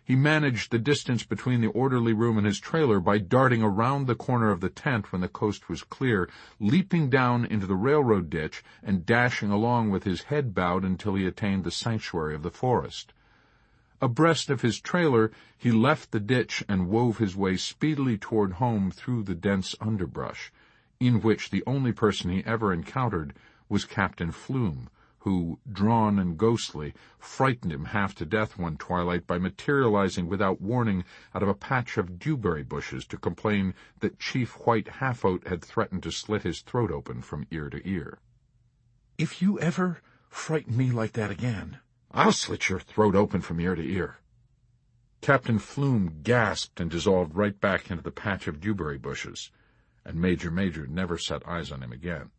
He managed the distance between the orderly room and his trailer by darting around the corner of the tent when the coast was clear, leaping down into the railroad ditch, and dashing along with his head bowed until he attained the sanctuary of the forest. Abreast of his trailer, he left the ditch and wove his way speedily toward home through the dense underbrush, in which the only person he ever encountered was Captain Flume, who, drawn and ghostly, frightened him half to death one twilight by materializing without warning out of a patch of dewberry bushes to complain that Chief White Half-Oat had threatened to slit his throat open from ear to ear. "If you ever frighten me like that again, I'll slit your throat open from ear to ear." Captain Flume gasped and dissolved right back into the patch of dewberry bushes, and Major never set eyes on him again.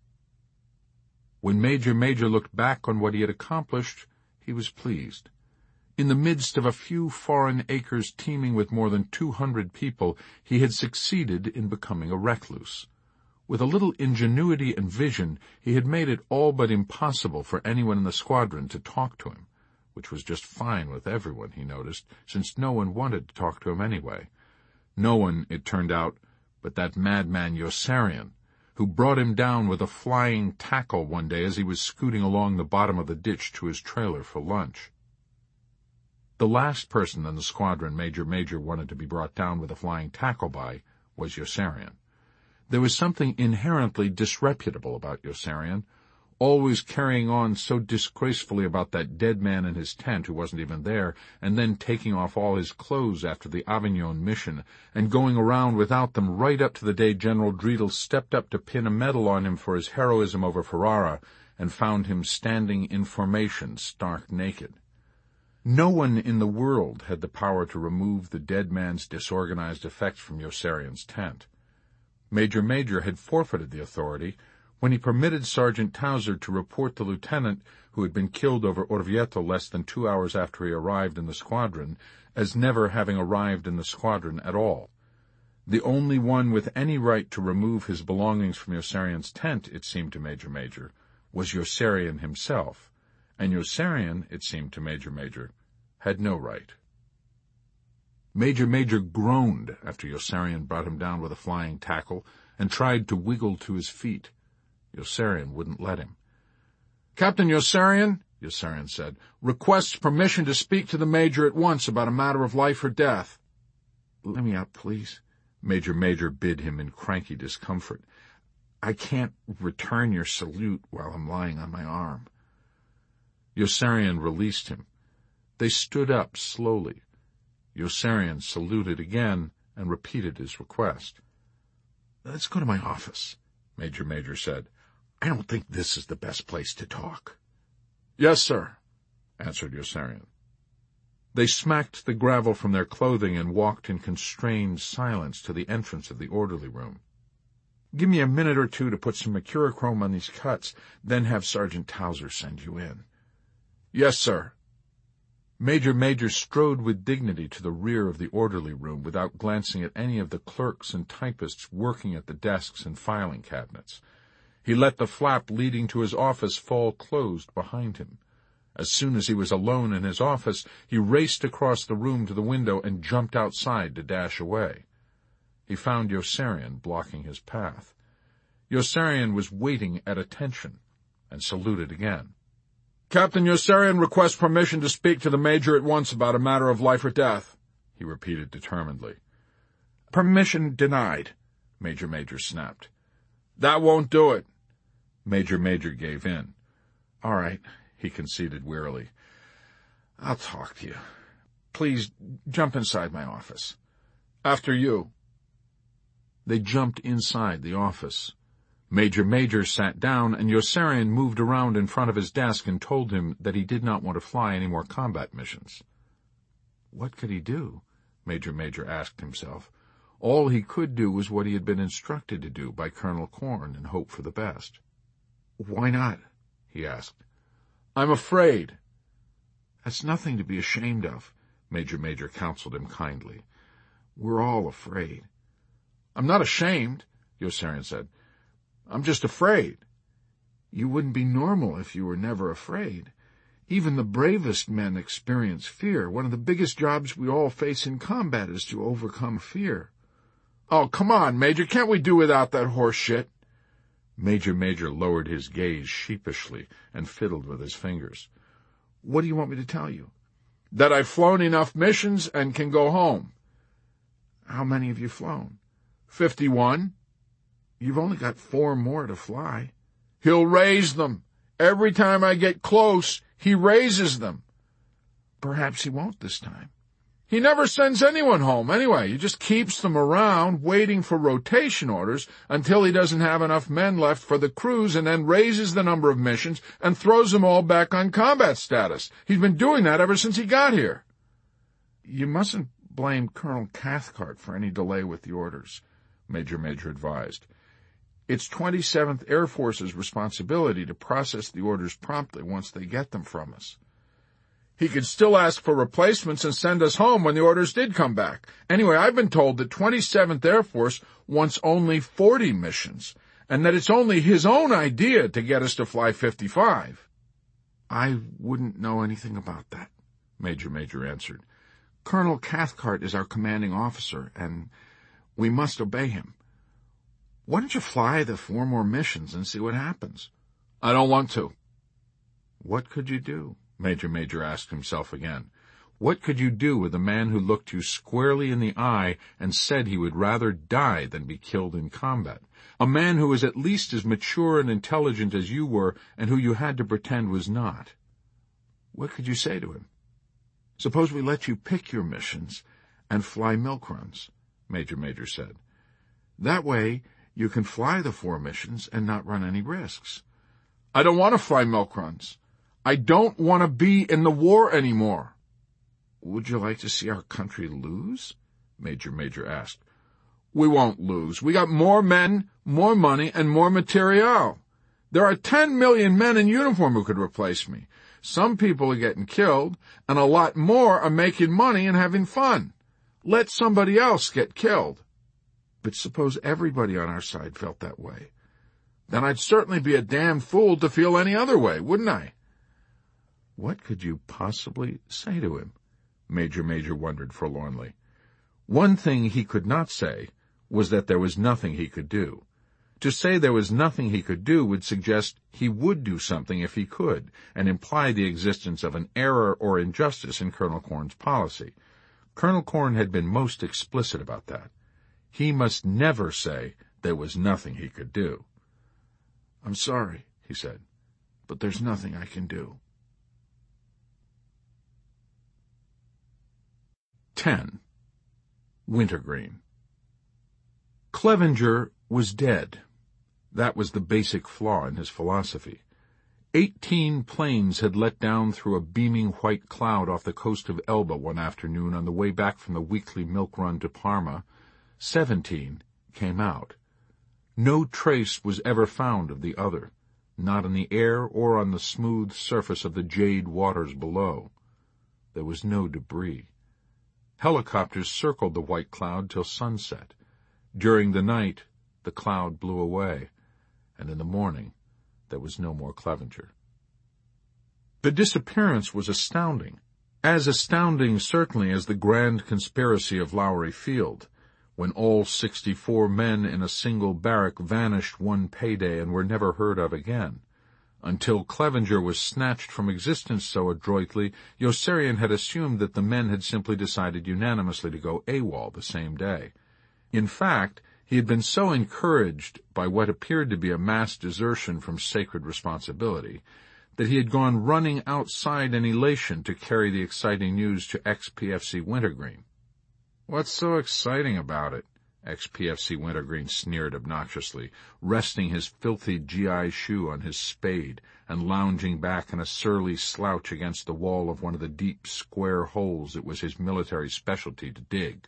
When Major looked back on what he had accomplished, he was pleased. In the midst of a few foreign acres teeming with more than 200 people, he had succeeded in becoming a recluse. With a little ingenuity and vision, he had made it all but impossible for anyone in the squadron to talk to him, which was just fine with everyone, he noticed, since no one wanted to talk to him anyway. No one, it turned out, but that madman Yossarian, who brought him down with a flying tackle one day as he was scooting along the bottom of the ditch to his trailer for lunch. The last person in the squadron Major wanted to be brought down with a flying tackle by was Yossarian. There was something inherently disreputable about Yossarian, always carrying on so disgracefully about that dead man in his tent who wasn't even there, and then taking off all his clothes after the Avignon mission, and going around without them right up to the day General Dreedel stepped up to pin a medal on him for his heroism over Ferrara, and found him standing in formation, stark naked. No one in the world had the power to remove the dead man's disorganized effects from Yossarian's tent. Major had forfeited the authority when he permitted Sergeant Towser to report the lieutenant who had been killed over Orvieto less than 2 hours after he arrived in the squadron as never having arrived in the squadron at all. The only one with any right to remove his belongings from Yossarian's tent, it seemed to Major, was Yossarian himself, and Yossarian, it seemed to Major, had no right. Major groaned after Yossarian brought him down with a flying tackle and tried to wiggle to his feet. Yossarian wouldn't let him. "Captain Yossarian," Yossarian said, "requests permission to speak to the Major at once about a matter of life or death." "Let me out, please," Major bid him in cranky discomfort. "I can't return your salute while I'm lying on my arm." Yossarian released him. They stood up slowly. Yossarian saluted again and repeated his request. "Let's go to my office," Major said. "I don't think this is the best place to talk." "Yes, sir," answered Yossarian. They smacked the gravel from their clothing and walked in constrained silence to the entrance of the orderly room. "Give me a minute or two to put some mercurochrome on these cuts, then have Sergeant Towser send you in." "Yes, sir." Major strode with dignity to the rear of the orderly room without glancing at any of the clerks and typists working at the desks and filing cabinets. He let the flap leading to his office fall closed behind him. As soon as he was alone in his office, he raced across the room to the window and jumped outside to dash away. He found Yossarian blocking his path. Yossarian was waiting at attention, and saluted again. "Captain Yossarian requests permission to speak to the Major at once about a matter of life or death," he repeated determinedly. "Permission denied," Major snapped. "That won't do it." Major gave in. "All right," he conceded wearily. "I'll talk to you. Please jump inside my office." "After you." They jumped inside the office. Major sat down, and Yossarian moved around in front of his desk and told him that he did not want to fly any more combat missions. What could he do? Major asked himself. All he could do was what he had been instructed to do by Colonel Corn and hope for the best. "Why not?" he asked. "I'm afraid." "That's nothing to be ashamed of," Major counseled him kindly. "We're all afraid." "I'm not ashamed," Yossarian said. "I'm just afraid." "You wouldn't be normal if you were never afraid. Even the bravest men experience fear. One of the biggest jobs we all face in combat is to overcome fear. Oh, come on, Major, can't we do without that horse shit? Major lowered his gaze sheepishly and fiddled with his fingers. What do you want me to tell you? That I've flown enough missions and can go home. How many have you flown? 51. You've only got 4 more to fly. He'll raise them. Every time I get close, he raises them. Perhaps he won't this time. He never sends anyone home anyway. He just keeps them around waiting for rotation orders until he doesn't have enough men left for the crews, and then raises the number of missions and throws them all back on combat status. He's been doing that ever since he got here. You mustn't blame Colonel Cathcart for any delay with the orders, Major advised. It's 27th Air Force's responsibility to process the orders promptly once they get them from us. He could still ask for replacements and send us home when the orders did come back. Anyway, I've been told that 27th Air Force wants only 40 missions, and that it's only his own idea to get us to fly 55. I wouldn't know anything about that, Major answered. Colonel Cathcart is our commanding officer, and we must obey him. Why don't you fly the 4 more missions and see what happens? I don't want to. What could you do? Major asked himself again. What could you do with a man who looked you squarely in the eye and said he would rather die than be killed in combat? A man who was at least as mature and intelligent as you were, and who you had to pretend was not. What could you say to him? Suppose we let you pick your missions and fly milk runs, Major said. That way you can fly the 4 missions and not run any risks. I don't want to fly milk runs. I don't want to be in the war anymore. Would you like to see our country lose? Major asked. We won't lose. We got more men, more money, and more materiel. There are 10 million men in uniform who could replace me. Some people are getting killed, and a lot more are making money and having fun. Let somebody else get killed. But suppose everybody on our side felt that way. Then I'd certainly be a damn fool to feel any other way, wouldn't I? What could you possibly say to him? Major wondered forlornly. One thing he could not say was that there was nothing he could do. To say there was nothing he could do would suggest he would do something if he could, and imply the existence of an error or injustice in Colonel Corn's policy. Colonel Corn had been most explicit about that. He must never say there was nothing he could do. I'm sorry, he said, but there's nothing I can do. 10. Wintergreen. Clevenger was dead. That was the basic flaw in his philosophy. 18 planes had let down through a beaming white cloud off the coast of Elba one afternoon on the way back from the weekly milk run to Parma. 17 came out. No trace was ever found of the other, not in the air or on the smooth surface of the jade waters below. There was no debris. Helicopters circled the white cloud till sunset. During the night, the cloud blew away, and in the morning there was no more Clevenger. The disappearance was astounding, as astounding certainly as the grand conspiracy of Lowry Field, when all 64 men in a single barrack vanished one payday and were never heard of again. Until Clevenger was snatched from existence so adroitly, Yossarian had assumed that the men had simply decided unanimously to go AWOL the same day. In fact, he had been so encouraged by what appeared to be a mass desertion from sacred responsibility that he had gone running outside in elation to carry the exciting news to ex-PFC Wintergreen. What's so exciting about it? Ex-PFC Wintergreen sneered obnoxiously, resting his filthy GI shoe on his spade and lounging back in a surly slouch against the wall of one of the deep square holes it was his military specialty to dig.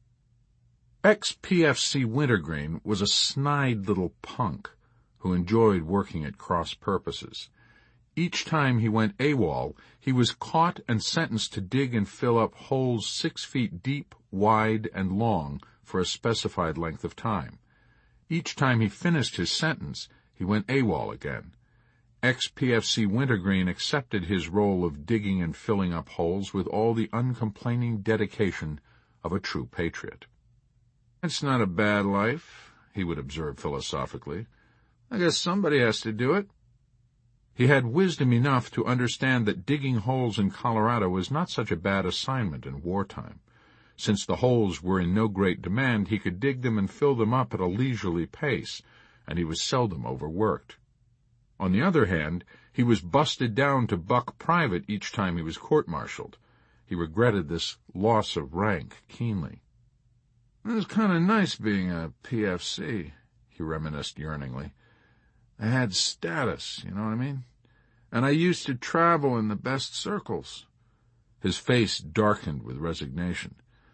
Ex-PFC Wintergreen was a snide little punk who enjoyed working at cross purposes. Each time he went AWOL, he was caught and sentenced to dig and fill up holes 6 feet deep, wide, and long for a specified length of time. Each time he finished his sentence, he went AWOL again. Ex-PFC Wintergreen accepted his role of digging and filling up holes with all the uncomplaining dedication of a true patriot. "It's not a bad life," he would observe philosophically. "I guess somebody has to do it." He had wisdom enough to understand that digging holes in Colorado was not such a bad assignment in wartime. Since the holes were in no great demand, he could dig them and fill them up at a leisurely pace, and he was seldom overworked. On the other hand, he was busted down to buck private each time he was court-martialed. He regretted this loss of rank keenly. "It was kind of nice being a PFC," he reminisced yearningly. "I had status, you know what I mean? And I used to travel in the best circles." His face darkened with resignation.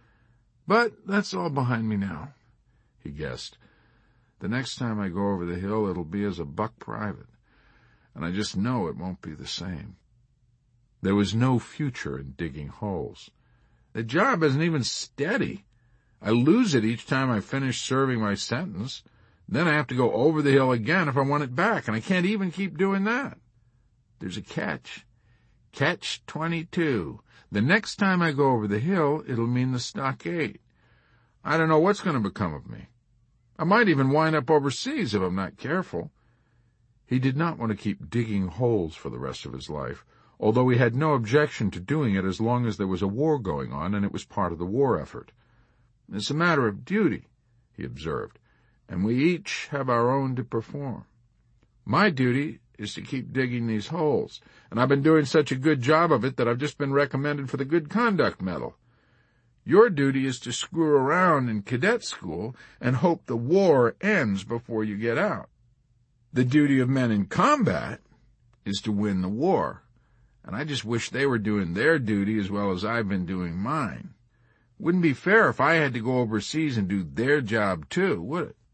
"But that's all behind me now," he guessed. "The next time I go over the hill, it'll be as a buck private. And I just know it won't be the same." There was no future in digging holes. "The job isn't even steady. I lose it each time I finish serving my sentence. Then I have to go over the hill again if I want it back, and I can't even keep doing that. There's a catch. Catch 22. The next time I go over the hill, it'll mean the stockade. I don't know what's going to become of me. I might even wind up overseas if I'm not careful." He did not want to keep digging holes for the rest of his life, although he had no objection to doing it as long as there was a war going on and it was part of the war effort. "It's a matter of duty," he observed, "and we each have our own to perform. My duty is to keep digging these holes, and I've been doing such a good job of it that I've just been recommended for the Good Conduct Medal. Your duty is to screw around in cadet school and hope the war ends before you get out. The duty of men in combat is to win the war, and I just wish they were doing their duty as well as I've been doing mine. Wouldn't be fair if I had to go overseas and do their job too, would it?"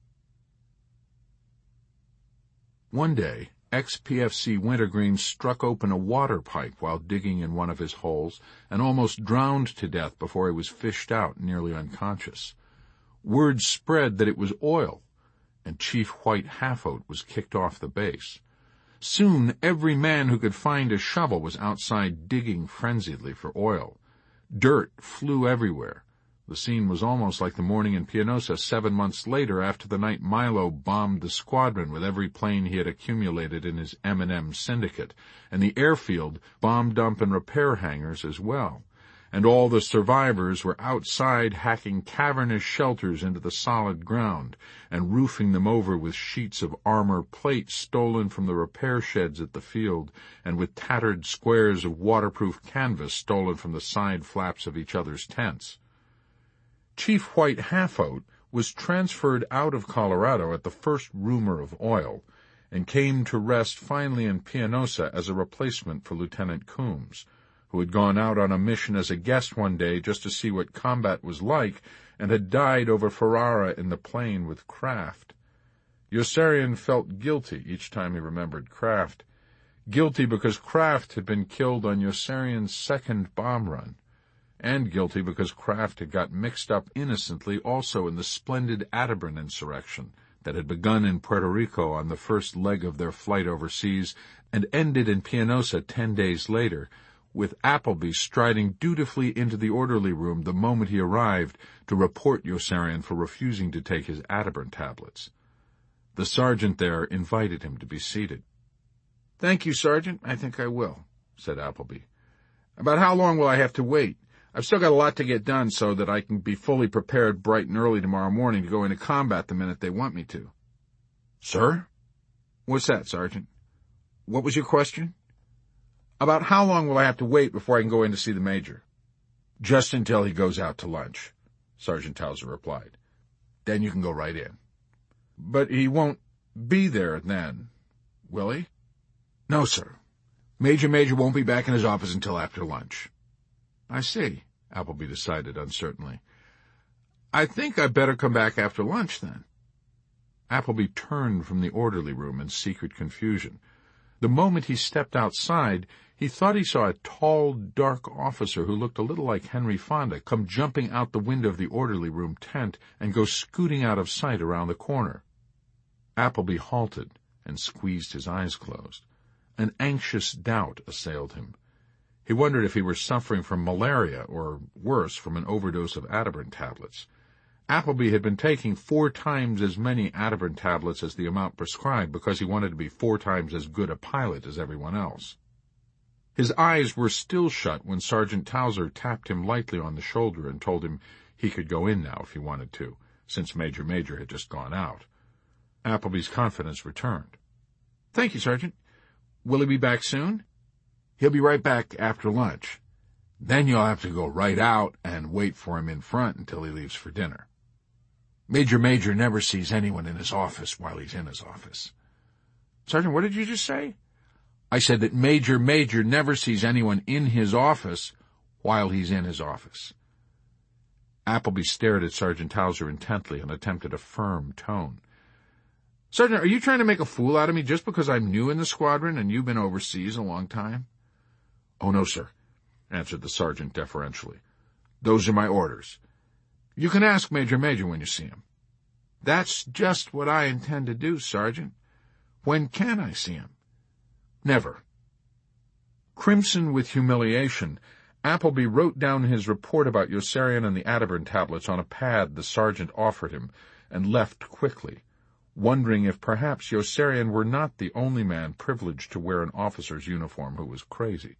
One day, ex-PFC Wintergreen struck open a water pipe while digging in one of his holes and almost drowned to death before he was fished out, nearly unconscious. Word spread that it was oil, and Chief White Half-Oat was kicked off the base. Soon every man who could find a shovel was outside digging frenziedly for oil. Dirt flew everywhere. The scene was almost like the morning in Pianosa 7 months later after the night Milo bombed the squadron with every plane he had accumulated in his M&M syndicate, and the airfield, bomb dump and repair hangars as well. And all the survivors were outside hacking cavernous shelters into the solid ground and roofing them over with sheets of armor plate stolen from the repair sheds at the field and with tattered squares of waterproof canvas stolen from the side flaps of each other's tents. Chief White Half-Oat was transferred out of Colorado at the first rumor of oil and came to rest finally in Pianosa as a replacement for Lieutenant Coombs, who had gone out on a mission as a guest one day just to see what combat was like and had died over Ferrara in the plain with Kraft. Yossarian felt guilty each time he remembered Kraft. Guilty because Kraft had been killed on Yossarian's second bomb run, and guilty because Kraft had got mixed up innocently also in the splendid Atterbury insurrection that had begun in Puerto Rico on the first leg of their flight overseas and ended in Pianosa 10 days later, with Appleby striding dutifully into the orderly room the moment he arrived to report Yossarian for refusing to take his Atterbury tablets. The sergeant there invited him to be seated. "Thank you, Sergeant. I think I will," said Appleby. "About how long will I have to wait? I've still got a lot to get done so that I can be fully prepared bright and early tomorrow morning to go into combat the minute they want me to." "Sir?" "What's that, Sergeant? What was your question?" "About how long will I have to wait before I can go in to see the Major?" "Just until he goes out to lunch," Sergeant Towser replied. "Then you can go right in." "But he won't be there then, will he?" "No, sir. Major won't be back in his office until after lunch." "I see," Appleby decided uncertainly. "I think I'd better come back after lunch, then." Appleby turned from the orderly room in secret confusion. The moment he stepped outside, he thought he saw a tall, dark officer who looked a little like Henry Fonda come jumping out the window of the orderly room tent and go scooting out of sight around the corner. Appleby halted and squeezed his eyes closed. An anxious doubt assailed him. He wondered if he were suffering from malaria or, worse, from an overdose of Atabrine tablets. Appleby had been taking 4 times as many Atabrine tablets as the amount prescribed because he wanted to be 4 times as good a pilot as everyone else. His eyes were still shut when Sergeant Towser tapped him lightly on the shoulder and told him he could go in now if he wanted to, since Major Major had just gone out. Appleby's confidence returned. "Thank you, Sergeant. Will he be back soon?" "He'll be right back after lunch. Then you'll have to go right out and wait for him in front until he leaves for dinner. Major Major never sees anyone in his office while he's in his office." "Sergeant, what did you just say?" "I said that Major Major never sees anyone in his office while he's in his office." Appleby stared at Sergeant Towser intently and attempted a firm tone. "Sergeant, are you trying to make a fool out of me just because I'm new in the squadron and you've been overseas a long time?" "Oh, no, sir," answered the sergeant deferentially. "Those are my orders. You can ask Major Major when you see him." "That's just what I intend to do, Sergeant. When can I see him?" "Never." Crimson with humiliation, Appleby wrote down his report about Yossarian and the Atabrine tablets on a pad the sergeant offered him, and left quickly, wondering if perhaps Yossarian were not the only man privileged to wear an officer's uniform who was crazy.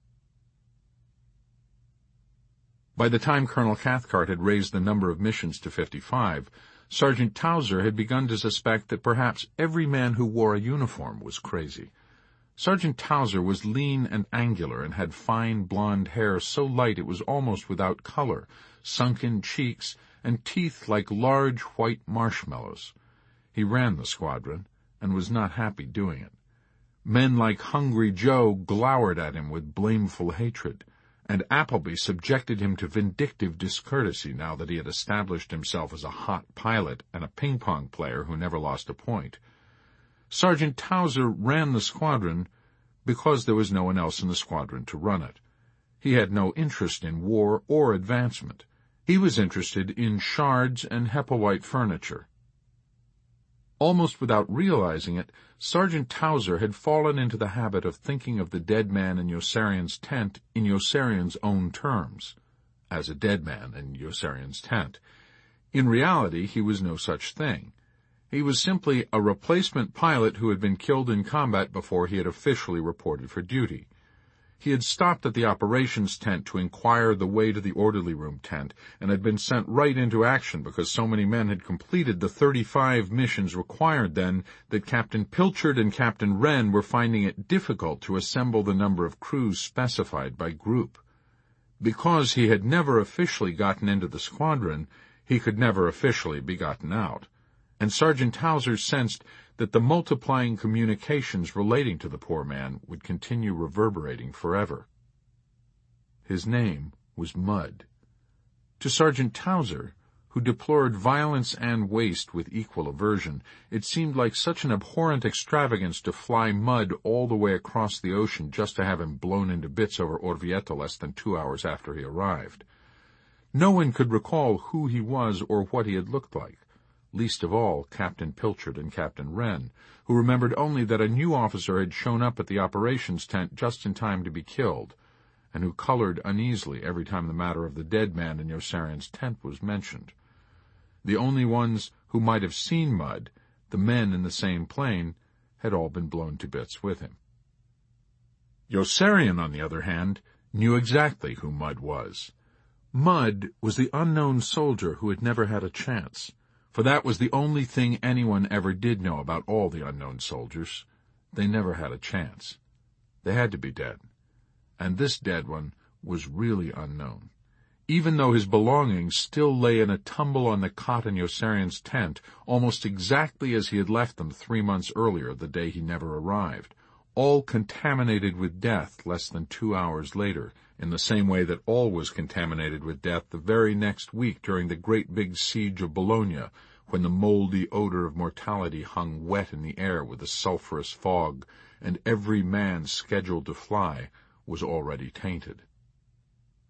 By the time Colonel Cathcart had raised the number of missions to 55, Sergeant Towser had begun to suspect that perhaps every man who wore a uniform was crazy. Sergeant Towser was lean and angular and had fine blonde hair so light it was almost without color, sunken cheeks, and teeth like large white marshmallows. He ran the squadron, and was not happy doing it. Men like Hungry Joe glowered at him with blameful hatred, and Appleby subjected him to vindictive discourtesy now that he had established himself as a hot pilot and a ping-pong player who never lost a point. Sergeant Towser ran the squadron because there was no one else in the squadron to run it. He had no interest in war or advancement. He was interested in shards and Hepplewhite furniture. Almost without realizing it, Sergeant Towser had fallen into the habit of thinking of the dead man in Yossarian's tent in Yossarian's own terms, as a dead man in Yossarian's tent. In reality, he was no such thing. He was simply a replacement pilot who had been killed in combat before he had officially reported for duty. He had stopped at the operations tent to inquire the way to the orderly room tent, and had been sent right into action because so many men had completed the 35 missions required then that Captain Pilchard and Captain Wren were finding it difficult to assemble the number of crews specified by group. Because he had never officially gotten into the squadron, he could never officially be gotten out, and Sergeant Towser sensed that the multiplying communications relating to the poor man would continue reverberating forever. His name was Mudd. To Sergeant Towser, who deplored violence and waste with equal aversion, it seemed like such an abhorrent extravagance to fly Mudd all the way across the ocean just to have him blown into bits over Orvieto less than 2 hours after he arrived. No one could recall who he was or what he had looked like. Least of all Captain Pilchard and Captain Wren, who remembered only that a new officer had shown up at the operations tent just in time to be killed, and who colored uneasily every time the matter of the dead man in Yossarian's tent was mentioned. The only ones who might have seen Mudd, the men in the same plane, had all been blown to bits with him. Yossarian, on the other hand, knew exactly who Mudd was. Mudd was the unknown soldier who had never had a chance. For that was the only thing anyone ever did know about all the unknown soldiers. They never had a chance. They had to be dead. And this dead one was really unknown. Even though his belongings still lay in a tumble on the cot in Yossarian's tent, almost exactly as he had left them 3 months earlier, the day he never arrived, all contaminated with death less than 2 hours later, in the same way that all was contaminated with death the very next week during the great big siege of Bologna, when the moldy odor of mortality hung wet in the air with a sulphurous fog, and every man scheduled to fly was already tainted.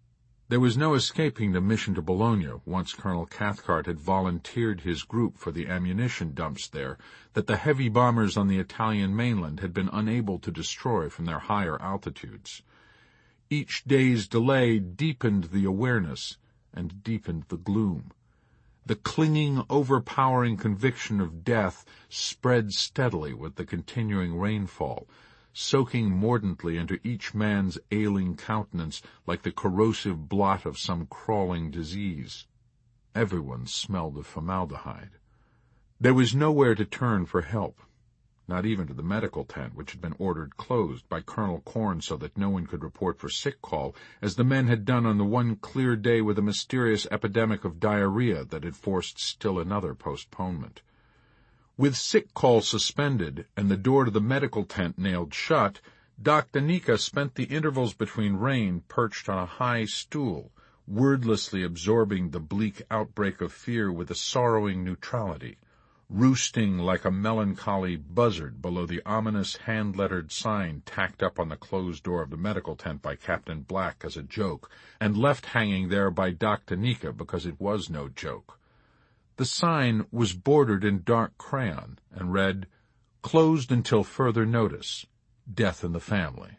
There was no escaping the mission to Bologna once Colonel Cathcart had volunteered his group for the ammunition dumps there that the heavy bombers on the Italian mainland had been unable to destroy from their higher altitudes. Each day's delay deepened the awareness and deepened the gloom. The clinging, overpowering conviction of death spread steadily with the continuing rainfall, soaking mordantly into each man's ailing countenance like the corrosive blot of some crawling disease. Everyone smelled of formaldehyde. There was nowhere to turn for help, not even to the medical tent, which had been ordered closed by Colonel Corn so that no one could report for sick call, as the men had done on the one clear day with a mysterious epidemic of diarrhea that had forced still another postponement. With sick call suspended and the door to the medical tent nailed shut, Doc Danica spent the intervals between rain perched on a high stool, wordlessly absorbing the bleak outbreak of fear with a sorrowing neutrality, roosting like a melancholy buzzard below the ominous hand-lettered sign tacked up on the closed door of the medical tent by Captain Black as a joke, and left hanging there by Doc Danica because it was no joke. The sign was bordered in dark crayon and read, "Closed until further notice. Death in the family."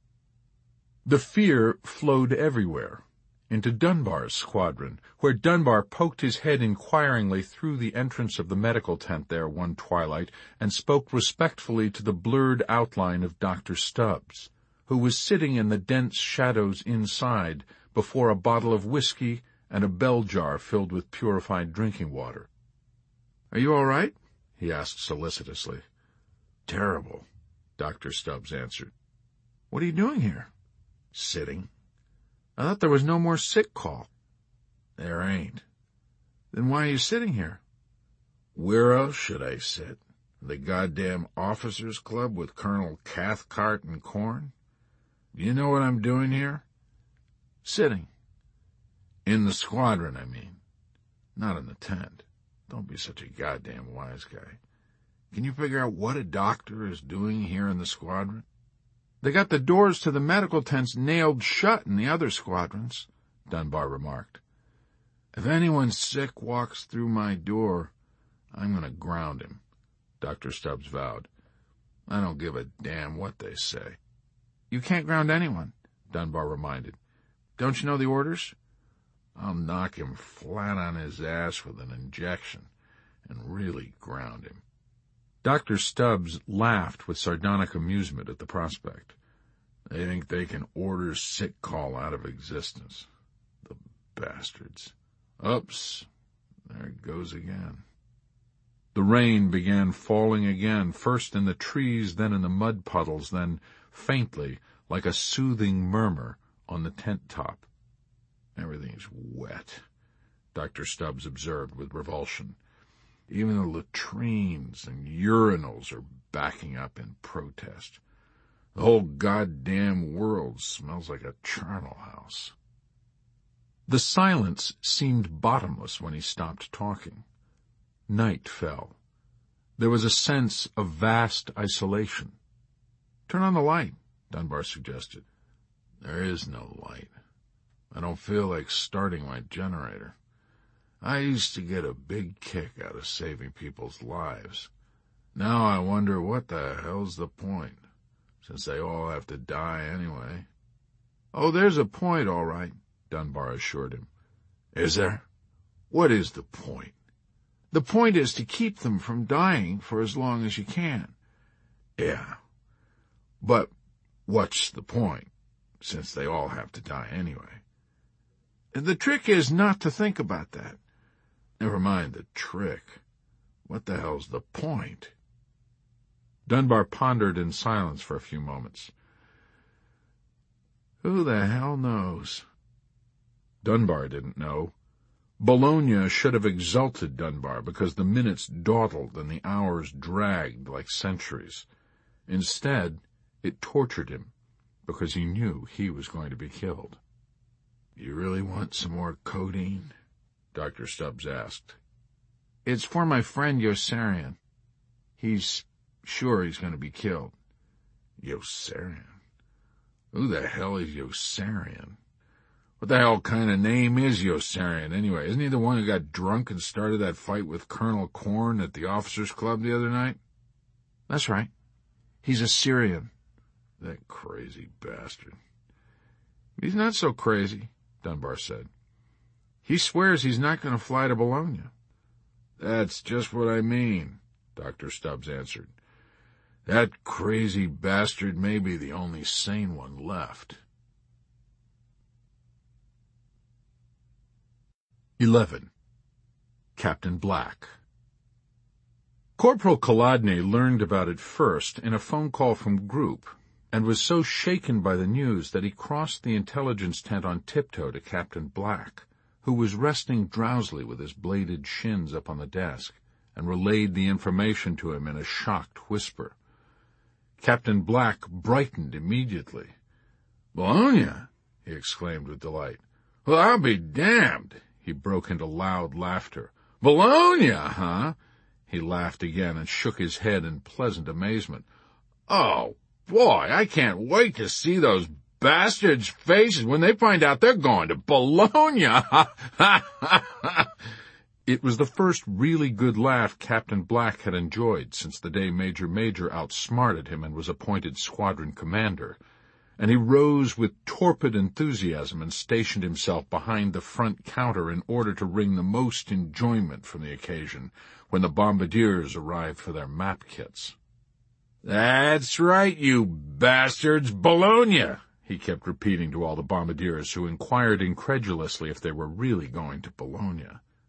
The fear flowed everywhere, into Dunbar's squadron, where Dunbar poked his head inquiringly through the entrance of the medical tent there one twilight and spoke respectfully to the blurred outline of Dr. Stubbs, who was sitting in the dense shadows inside before a bottle of whiskey and a bell jar filled with purified drinking water. "Are you all right?" he asked solicitously. "Terrible," Dr. Stubbs answered. "What are you doing here?" "Sitting." "I thought there was no more sick call." "There ain't." "Then why are you sitting here?" "Where else should I sit? The goddamn officers' club with Colonel Cathcart and Corn? Do you know what I'm doing here?" "Sitting." "In the squadron, I mean. Not in the tent. Don't be such a goddamn wise guy. Can you figure out what a doctor is doing here in the squadron?" "They got the doors to the medical tents nailed shut in the other squadrons," Dunbar remarked. "If anyone sick walks through my door, I'm going to ground him," Dr. Stubbs vowed. "I don't give a damn what they say." "You can't ground anyone," Dunbar reminded. "Don't you know the orders?" "I'll knock him flat on his ass with an injection and really ground him." Dr. Stubbs laughed with sardonic amusement at the prospect. "They think they can order sick call out of existence. The bastards. Oops, there it goes again." The rain began falling again, first in the trees, then in the mud puddles, then faintly, like a soothing murmur, on the tent top. "Everything's wet," Dr. Stubbs observed with revulsion. "Even the latrines and urinals are backing up in protest. The whole goddamn world smells like a charnel house." The silence seemed bottomless when he stopped talking. Night fell. There was a sense of vast isolation. "Turn on the light," Dunbar suggested. "There is no light. I don't feel like starting my generator. I used to get a big kick out of saving people's lives. Now I wonder what the hell's the point, since they all have to die anyway." "Oh, there's a point, all right," Dunbar assured him. "Is there? What is the point?" "The point is to keep them from dying for as long as you can." "Yeah. But what's the point, since they all have to die anyway?" "The trick is not to think about that." "Never mind the trick. What the hell's the point?" Dunbar pondered in silence for a few moments. "Who the hell knows?" Dunbar didn't know. Bologna should have exulted Dunbar because the minutes dawdled and the hours dragged like centuries. Instead, it tortured him because he knew he was going to be killed. "You really want some more codeine?" Dr. Stubbs asked. "It's for my friend Yossarian. He's sure he's going to be killed." "Yossarian? Who the hell is Yossarian?" What the hell kind of name is Yossarian, anyway? Isn't he the one who got drunk and started that fight with Colonel Korn at the officers' club the other night? That's right. He's a Syrian. That crazy bastard. He's not so crazy, Dunbar said. He swears he's not going to fly to Bologna. That's just what I mean, Dr. Stubbs answered. That crazy bastard may be the only sane one left. 11. Captain Black. Corporal Kolodny learned about it first in a phone call from Group, and was so shaken by the news that he crossed the intelligence tent on tiptoe to Captain Black, who was resting drowsily with his bladed shins up on the desk, and relayed the information to him in a shocked whisper. Captain Black brightened immediately. "Bologna!" he exclaimed with delight. "Well, I'll be damned!" He broke into loud laughter. "Bologna, huh?" He laughed again and shook his head in pleasant amazement. "Oh, boy, I can't wait to see those bastards' faces when they find out they're going to Bologna!" It was the first really good laugh Captain Black had enjoyed since the day Major Major outsmarted him and was appointed squadron commander, and he rose with torpid enthusiasm and stationed himself behind the front counter in order to wring the most enjoyment from the occasion when the bombardiers arrived for their map kits. "That's right, you bastards, Bologna!" he kept repeating to all the bombardiers, who inquired incredulously if they were really going to Bologna.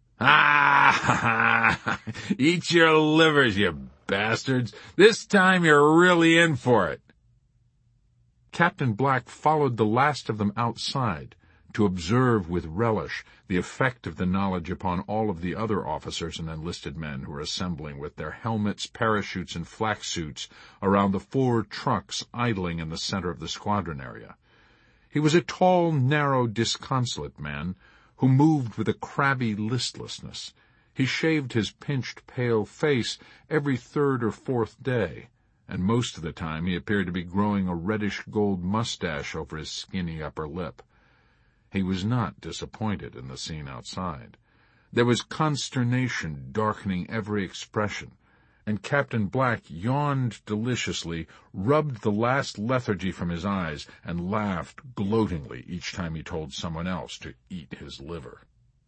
"Ah, eat your livers, you bastards! This time you're really in for it!" Captain Black followed the last of them outside to observe with relish the effect of the knowledge upon all of the other officers and enlisted men who were assembling with their helmets, parachutes, and flak suits around the 4 trucks idling in the center of the squadron area. He was a tall, narrow, disconsolate man who moved with a crabby listlessness. He shaved his pinched, pale face every 3rd or 4th day, and most of the time he appeared to be growing a reddish-gold mustache over his skinny upper lip. He was not disappointed in the scene outside. There was consternation darkening every expression, and Captain Black yawned deliciously, rubbed the last lethargy from his eyes, and laughed gloatingly each time he told someone else to eat his liver.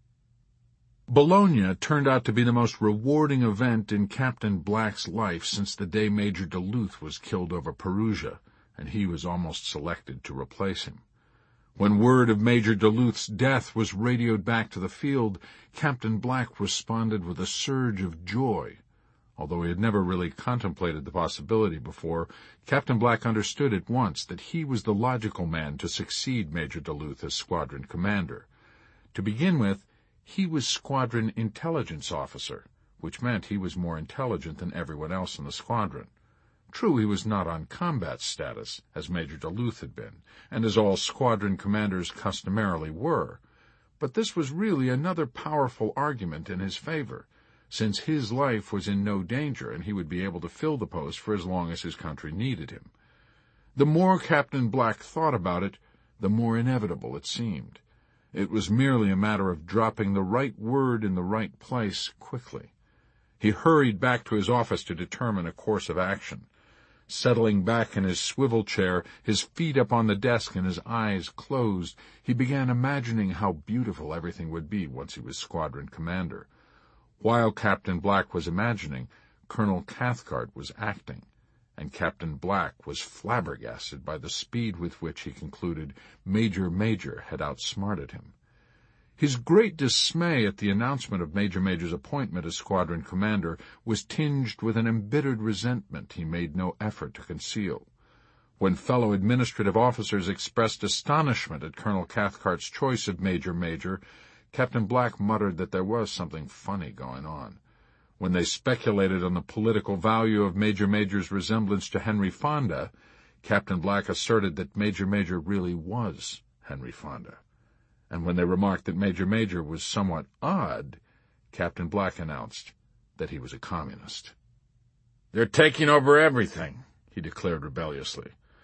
Bologna turned out to be the most rewarding event in Captain Black's life since the day Major Duluth was killed over Perugia, and he was almost selected to replace him. When word of Major Duluth's death was radioed back to the field, Captain Black responded with a surge of joy. Although he had never really contemplated the possibility before, Captain Black understood at once that he was the logical man to succeed Major Duluth as squadron commander. To begin with, he was squadron intelligence officer, which meant he was more intelligent than everyone else in the squadron. True, he was not on combat status, as Major Duluth had been, and as all squadron commanders customarily were, but this was really another powerful argument in his favor, since his life was in no danger and he would be able to fill the post for as long as his country needed him. The more Captain Black thought about it, the more inevitable it seemed. It was merely a matter of dropping the right word in the right place quickly. He hurried back to his office to determine a course of action. Settling back in his swivel chair, his feet up on the desk and his eyes closed, he began imagining how beautiful everything would be once he was squadron commander. While Captain Black was imagining, Colonel Cathcart was acting, and Captain Black was flabbergasted by the speed with which he concluded Major Major had outsmarted him. His great dismay at the announcement of Major Major's appointment as squadron commander was tinged with an embittered resentment he made no effort to conceal. When fellow administrative officers expressed astonishment at Colonel Cathcart's choice of Major Major, Captain Black muttered that there was something funny going on. When they speculated on the political value of Major Major's resemblance to Henry Fonda, Captain Black asserted that Major Major really was Henry Fonda. And when they remarked that Major Major was somewhat odd, Captain Black announced that he was a communist. "They're taking over everything," he declared rebelliously.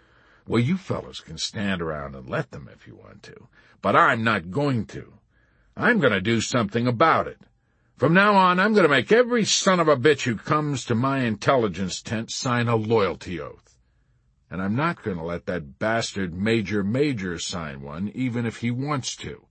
Well, you fellows can stand around and let them if you want to, but I'm not going to. I'm going to do something about it. From now on, I'm going to make every son of a bitch who comes to my intelligence tent sign a loyalty oath. And I'm not going to let that bastard Major sign one, even if he wants to."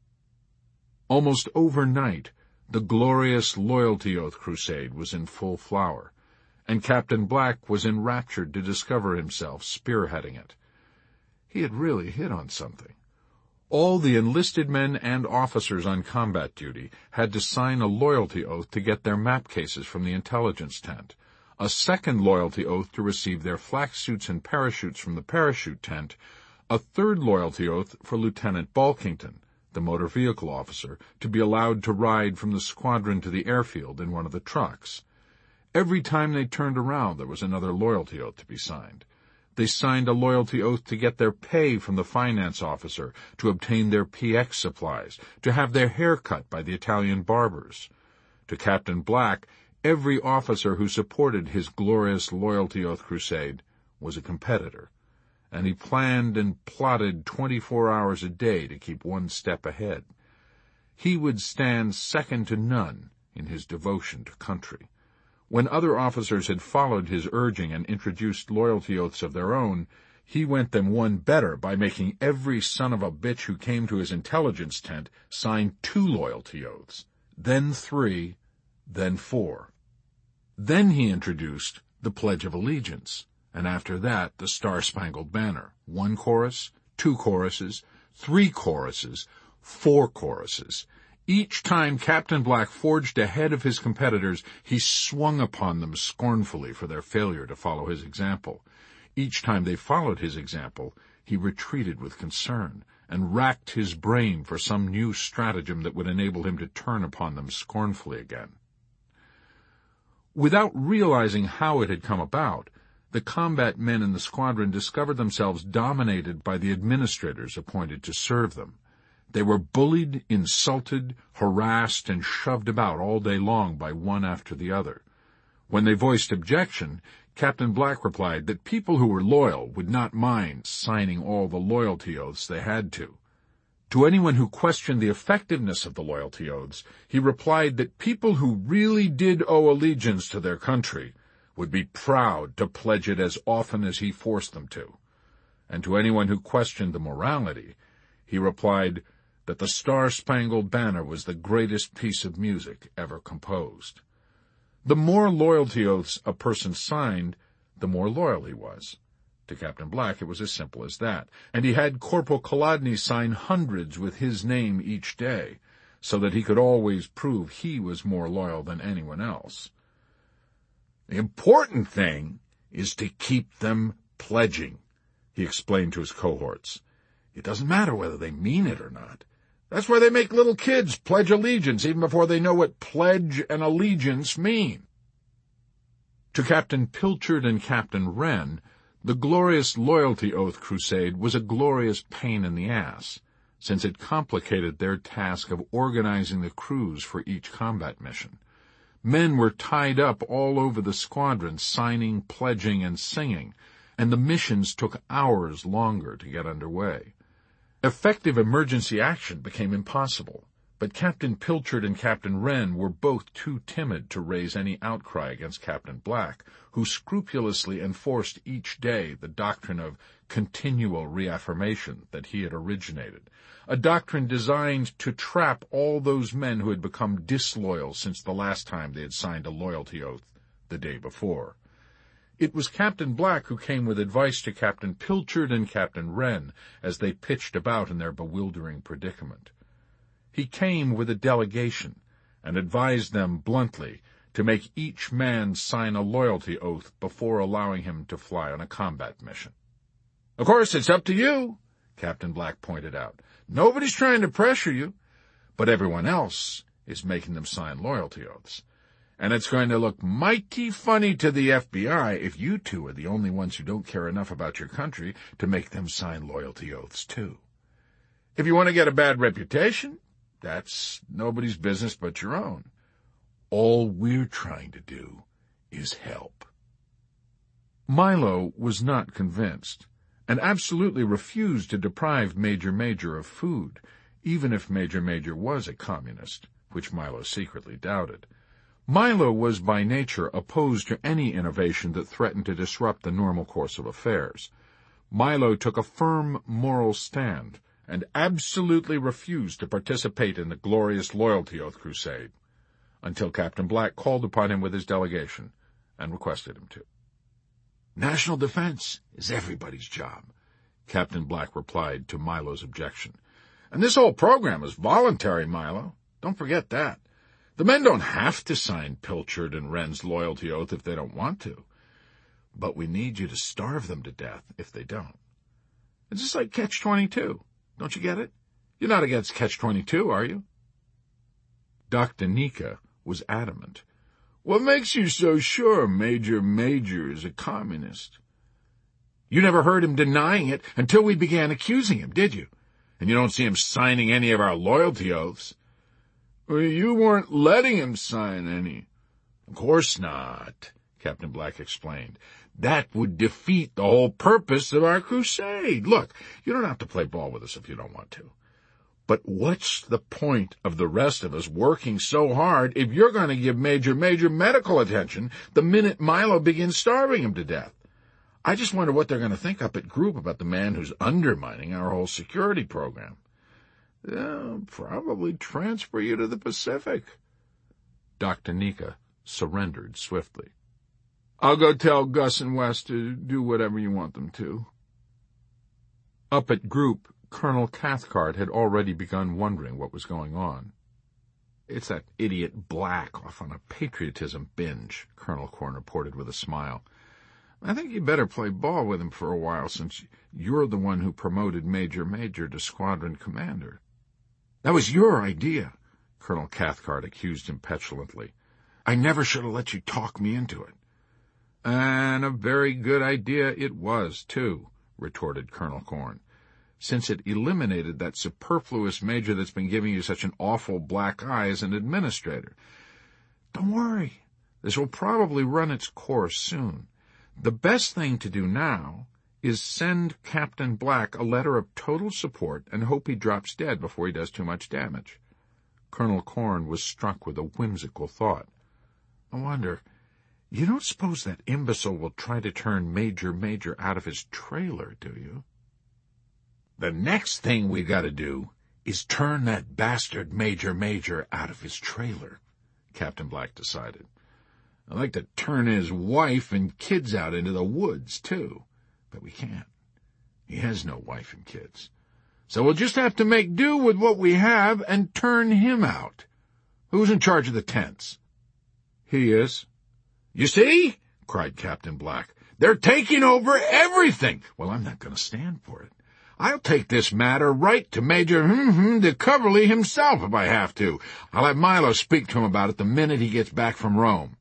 Almost overnight, the glorious loyalty oath crusade was in full flower, and Captain Black was enraptured to discover himself spearheading it. He had really hit on something. All the enlisted men and officers on combat duty had to sign a loyalty oath to get their map cases from the intelligence tent, a second loyalty oath to receive their flak suits and parachutes from the parachute tent, a third loyalty oath for Lieutenant Balkington, the motor vehicle officer, to be allowed to ride from the squadron to the airfield in one of the trucks. Every time they turned around, there was another loyalty oath to be signed. They signed a loyalty oath to get their pay from the finance officer, to obtain their PX supplies, to have their hair cut by the Italian barbers. To Captain Black, every officer who supported his glorious loyalty oath crusade was a competitor, and he planned and plotted 24 hours a day to keep one step ahead. He would stand second to none in his devotion to country. When other officers had followed his urging and introduced loyalty oaths of their own, he went them one better by making every son of a bitch who came to his intelligence tent sign 2 loyalty oaths, then 3, then 4. Then he introduced the Pledge of Allegiance, and after that the Star-Spangled Banner, 1 chorus, 2 choruses, 3 choruses, 4 choruses. Each time Captain Black forged ahead of his competitors, he swung upon them scornfully for their failure to follow his example. Each time they followed his example, he retreated with concern and racked his brain for some new stratagem that would enable him to turn upon them scornfully again. Without realizing how it had come about, the combat men in the squadron discovered themselves dominated by the administrators appointed to serve them. They were bullied, insulted, harassed, and shoved about all day long by one after the other. When they voiced objection, Captain Black replied that people who were loyal would not mind signing all the loyalty oaths they had to. To anyone who questioned the effectiveness of the loyalty oaths, he replied that people who really did owe allegiance to their country would be proud to pledge it as often as he forced them to. And to anyone who questioned the morality, he replied that the Star-Spangled Banner was the greatest piece of music ever composed. The more loyalty oaths a person signed, the more loyal he was. To Captain Black it was as simple as that, and he had Corporal Kolodny sign hundreds with his name each day, so that he could always prove he was more loyal than anyone else. "The important thing is to keep them pledging," he explained to his cohorts. "It doesn't matter whether they mean it or not. That's why they make little kids pledge allegiance even before they know what pledge and allegiance mean." To Captain Pilchard and Captain Wren, the glorious loyalty oath crusade was a glorious pain in the ass, since it complicated their task of organizing the crews for each combat mission. Men were tied up all over the squadron, signing, pledging, and singing, and the missions took hours longer to get underway. Effective emergency action became impossible, but Captain Pilchard and Captain Wren were both too timid to raise any outcry against Captain Black, who scrupulously enforced each day the doctrine of continual reaffirmation that he had originated, a doctrine designed to trap all those men who had become disloyal since the last time they had signed a loyalty oath the day before. It was Captain Black who came with advice to Captain Pilchard and Captain Wren as they pitched about in their bewildering predicament. He came with a delegation and advised them bluntly to make each man sign a loyalty oath before allowing him to fly on a combat mission. "Of course, it's up to you," Captain Black pointed out. "Nobody's trying to pressure you, but everyone else is making them sign loyalty oaths. And it's going to look mighty funny to the FBI if you two are the only ones who don't care enough about your country to make them sign loyalty oaths, too. If you want to get a bad reputation, that's nobody's business but your own. All we're trying to do is help." Milo was not convinced, and absolutely refused to deprive Major Major of food, even if Major Major was a communist, which Milo secretly doubted. Milo was by nature opposed to any innovation that threatened to disrupt the normal course of affairs. Milo took a firm moral stand and absolutely refused to participate in the glorious Loyalty Oath Crusade, until Captain Black called upon him with his delegation and requested him to. "National defense is everybody's job," Captain Black replied to Milo's objection. "And this whole program is voluntary, Milo. Don't forget that. The men don't have to sign Pilchard and Wren's loyalty oath if they don't want to. But we need you to starve them to death if they don't. It's just like Catch-22. Don't you get it? You're not against Catch-22, are you?" Dr. Nika was adamant. "What makes you so sure Major Major is a communist?" "You never heard him denying it until we began accusing him, did you? And you don't see him signing any of our loyalty oaths." "Well, you weren't letting him sign any." "Of course not," Captain Black explained. "That would defeat the whole purpose of our crusade. Look, you don't have to play ball with us if you don't want to. But what's the point of the rest of us working so hard if you're going to give Major Major medical attention the minute Milo begins starving him to death? I just wonder what they're going to think up at Group about the man who's undermining our whole security program. They'll probably transfer you to the Pacific." Dr. Nika surrendered swiftly. "I'll go tell Gus and Wes to do whatever you want them to." Up at Group, Colonel Cathcart had already begun wondering what was going on. "It's that idiot Black off on a patriotism binge," Colonel Corn reported with a smile. "I think you better play ball with him for a while, since you're the one who promoted Major Major to squadron commander." "That was your idea," Colonel Cathcart accused him petulantly. "I never should have let you talk me into it." "And a very good idea it was, too," retorted Colonel Corn, "since it eliminated that superfluous major that's been giving you such an awful black eye as an administrator. Don't worry. This will probably run its course soon. The best thing to do now is send Captain Black a letter of total support and hope he drops dead before he does too much damage." Colonel Corn was struck with a whimsical thought. "I wonder, you don't suppose that imbecile will try to turn Major Major out of his trailer, do you?" "The next thing we've got to do is turn that bastard Major Major out of his trailer," Captain Black decided. "I'd like to turn his wife and kids out into the woods, too. But we can't. He has no wife and kids. So we'll just have to make do with what we have and turn him out. Who's in charge of the tents?" "He is." "You see?" cried Captain Black. "They're taking over everything." "Well, I'm not going to stand for it. I'll take this matter right to Major de Coverley himself if I have to. I'll have Milo speak to him about it the minute he gets back from Rome."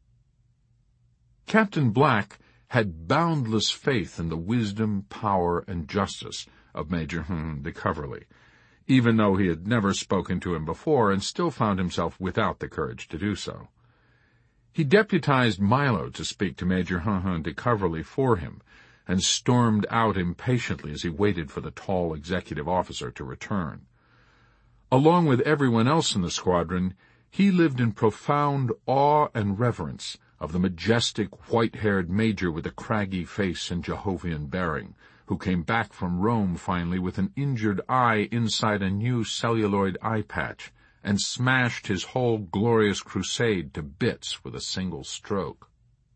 Captain Black had boundless faith in the wisdom, power, and justice of Major de Coverley, even though he had never spoken to him before and still found himself without the courage to do so. He deputized Milo to speak to Major de Coverley for him, and stormed out impatiently as he waited for the tall executive officer to return. Along with everyone else in the squadron, he lived in profound awe and reverence of the majestic, white-haired major with a craggy face and Jehovian bearing, who came back from Rome finally with an injured eye inside a new celluloid eye patch, and smashed his whole glorious crusade to bits with a single stroke.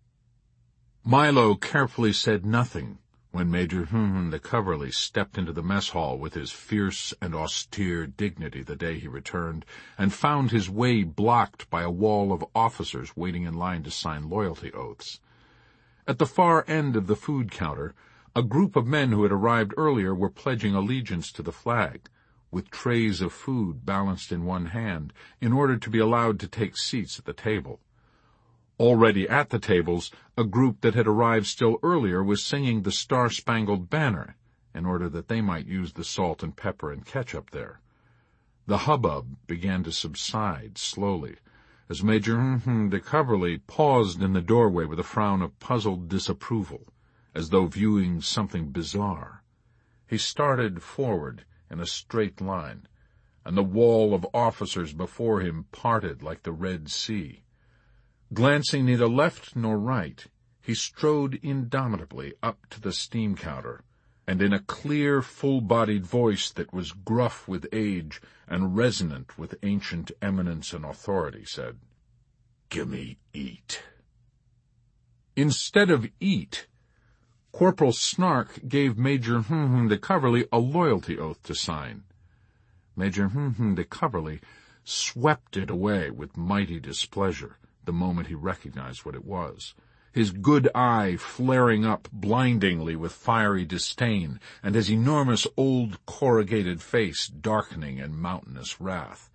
Milo carefully said nothing when Major de Coverley stepped into the mess hall with his fierce and austere dignity the day he returned, and found his way blocked by a wall of officers waiting in line to sign loyalty oaths. At the far end of the food counter, a group of men who had arrived earlier were pledging allegiance to the flag, with trays of food balanced in one hand, in order to be allowed to take seats at the table. Already at the tables, a group that had arrived still earlier was singing the Star-Spangled Banner, in order that they might use the salt and pepper and ketchup there. The hubbub began to subside slowly, as Major de Coverley paused in the doorway with a frown of puzzled disapproval, as though viewing something bizarre. He started forward in a straight line, and the wall of officers before him parted like the Red Sea. Glancing neither left nor right, he strode indomitably up to the steam counter, and in a clear, full-bodied voice that was gruff with age and resonant with ancient eminence and authority, said, "Gimme eat." Instead of eat, Corporal Snark gave Major de Coverley a loyalty oath to sign. Major de Coverley swept it away with mighty displeasure the moment he recognized what it was, his good eye flaring up blindingly with fiery disdain, and his enormous old corrugated face darkening in mountainous wrath.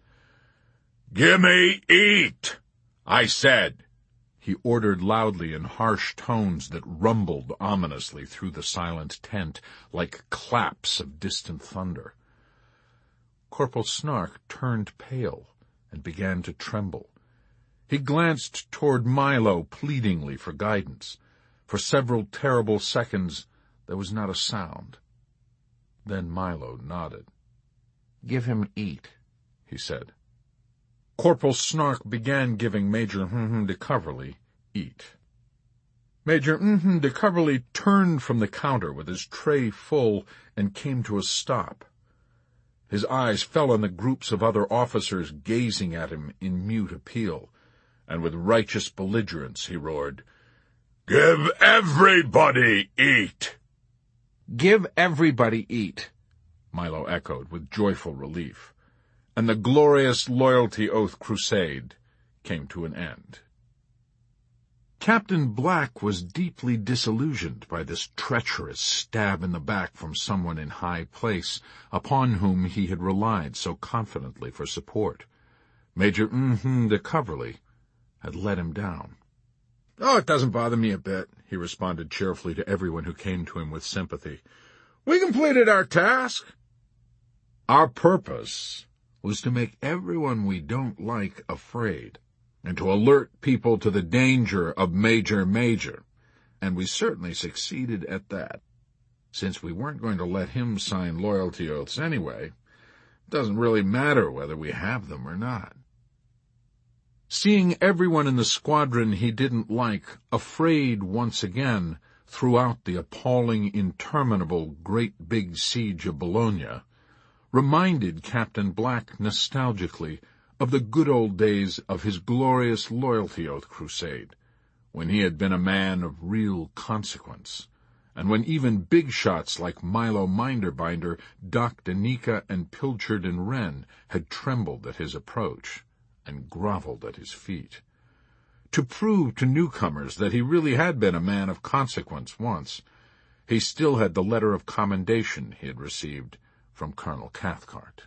"Gimme eat, I said," he ordered loudly in harsh tones that rumbled ominously through the silent tent like claps of distant thunder. Corporal Snark turned pale and began to tremble. He glanced toward Milo pleadingly for guidance. For several terrible seconds there was not a sound. Then Milo nodded. "Give him eat," he said. Corporal Snark began giving Major de Coverley eat. Major de Coverley turned from the counter with his tray full and came to a stop. His eyes fell on the groups of other officers gazing at him in mute appeal, and with righteous belligerence he roared, "Give everybody eat!" "Give everybody eat," Milo echoed with joyful relief, and the glorious loyalty oath crusade came to an end. Captain Black was deeply disillusioned by this treacherous stab in the back from someone in high place, upon whom he had relied so confidently for support. Major de Coverley had let him down. "Oh, it doesn't bother me a bit," he responded cheerfully to everyone who came to him with sympathy. "We completed our task." "Our purpose was to make everyone we don't like afraid, and to alert people to the danger of Major, and we certainly succeeded at that. Since we weren't going to let him sign loyalty oaths anyway, it doesn't really matter whether we have them or not." Seeing everyone in the squadron he didn't like afraid once again throughout the appalling, interminable, great big siege of Bologna, reminded Captain Black nostalgically of the good old days of his glorious loyalty oath crusade, when he had been a man of real consequence, and when even big shots like Milo Minderbinder, Doc Danica, and Pilchard and Wren had trembled at his approach and groveled at his feet. To prove to newcomers that he really had been a man of consequence once, he still had the letter of commendation he had received from Colonel Cathcart.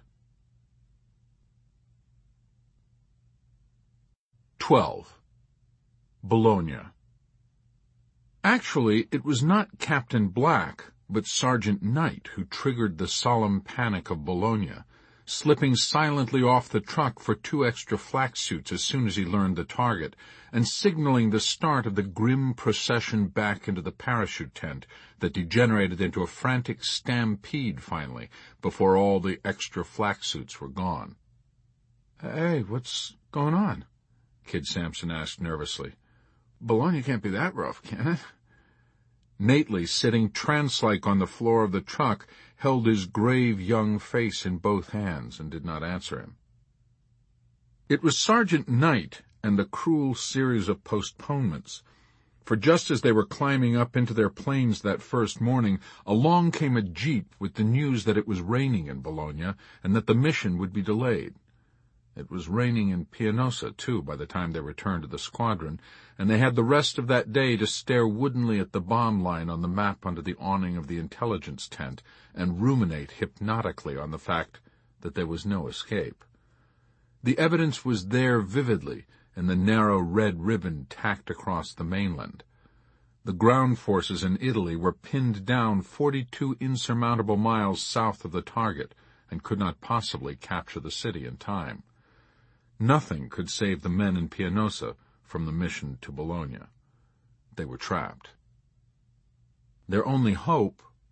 12. Bologna. Actually, it was not Captain Black, but Sergeant Knight who triggered the solemn panic of Bologna, slipping silently off the truck for 2 extra flak suits as soon as he learned the target, and signaling the start of the grim procession back into the parachute tent that degenerated into a frantic stampede finally, before all the extra flak suits were gone. "Hey, what's going on?" Kid Sampson asked nervously. "Bologna can't be that rough, can it?" Nately, sitting trance-like on the floor of the truck, held his grave young face in both hands and did not answer him. It was Sergeant Knight and the cruel series of postponements, for just as they were climbing up into their planes that first morning, along came a jeep with the news that it was raining in Bologna and that the mission would be delayed. It was raining in Pianosa, too, by the time they returned to the squadron, and they had the rest of that day to stare woodenly at the bomb line on the map under the awning of the intelligence tent and ruminate hypnotically on the fact that there was no escape. The evidence was there vividly in the narrow red ribbon tacked across the mainland. The ground forces in Italy were pinned down 42 insurmountable miles south of the target and could not possibly capture the city in time. Nothing could save the men in Pianosa from the mission to Bologna. They were trapped. Their only hope